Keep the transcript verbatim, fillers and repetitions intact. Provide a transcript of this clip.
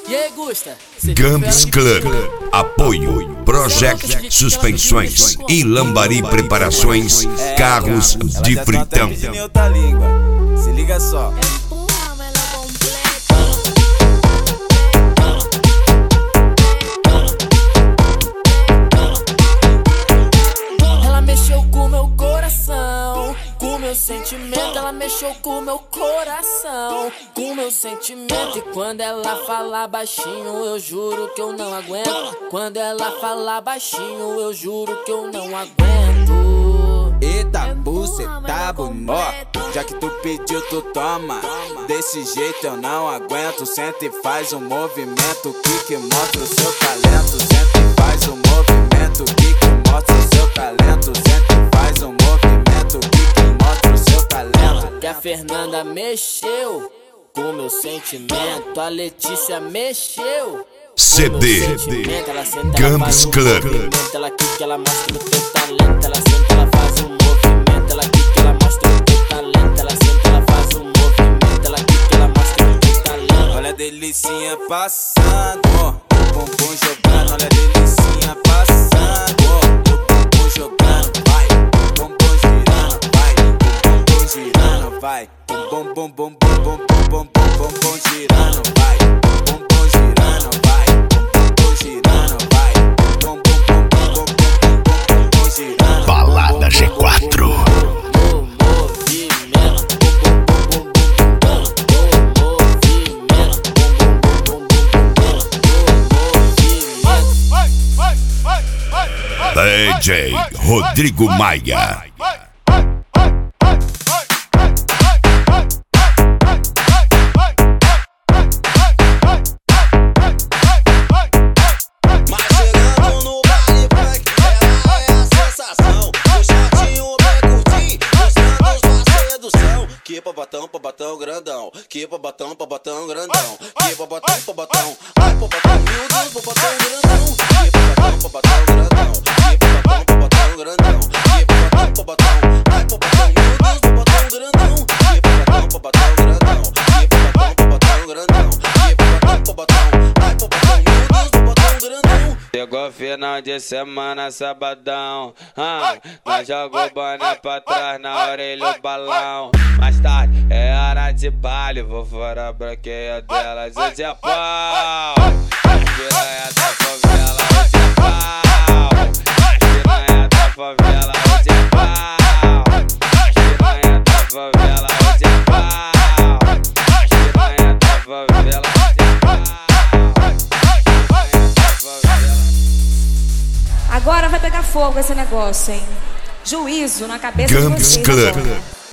E aí, Gusta? Gambs Club. Apoio Project Suspensões e Lambari Preparações, carros de fritão. Se liga só. Ela mexeu com meu coração, com meu sentimento. Ela mexeu com meu coração, com meu sentimento. E quando ela fala baixinho, eu juro que eu não aguento. Quando ela fala baixinho, eu juro que eu não aguento. Eita, buceta bonita, ó, já que tu pediu, tu toma. Desse jeito eu não aguento. Senta e faz um movimento que que mostra o seu talento. Senta e faz um movimento que que mostra o seu talento. Senta e faz um movimento que que mostra o seu talento. Que a Fernanda mexeu com meu sentimento, a Letícia mexeu. C D Gambs Club. Ela quica, ela mostra o teu talento. Ela senta, ela faz um movimento. Ela quica, ela mostra o teu talento. Ela senta, ela faz um movimento. Ela quica, ela mostra o teu talento. Olha a delicinha passando, o bumbum jogando. Olha a delicinha passando, o bumbum jogando. Vai, o bumbum girando, vai, o bumbum girando, vai. O bumbum, bum, bum, bum, bum, bum, bum, bumbum girando, vai. O bumbum girando, vai. O bumbum girando, vai. O bumbum, bum, bum, bum, bum, bum, bum girando. Balada G quatro. D J Rodrigo Maia. Que pra batão, pra batão grandão. Que pra batão, pra batão grandão. Que pra batão, pra batão. Ai, pra batão, meu Deus, pra batão grandão. Que pra batão, pra batão grandão. Que pra batão, pra batão grandão. Que pra batão, pra batão. Ai, pra batão, meu Deus, pra batão grandão. Que pra batão, pra batão grandão. Que pra batão, pra batão grandão. Que pra batão, pra batão. Ai, pra batão, meu Deus, pra batão grandão. Chegou final de semana, sabadão. Ah, nós jogou boné pra trás, na orelha o balão. Mais tarde é hora de baile, vou fora a branqueia delas. Hoje é pau, as piranha da favela. Hoje é pau, as piranha da favela. Hoje é pau, as piranha da favela. Hoje é pau, as piranha da favela. Hoje é pau, as piranha da favela. Agora vai pegar fogo esse negócio, hein? Juízo na cabeça Gambs de vocês Club. agora.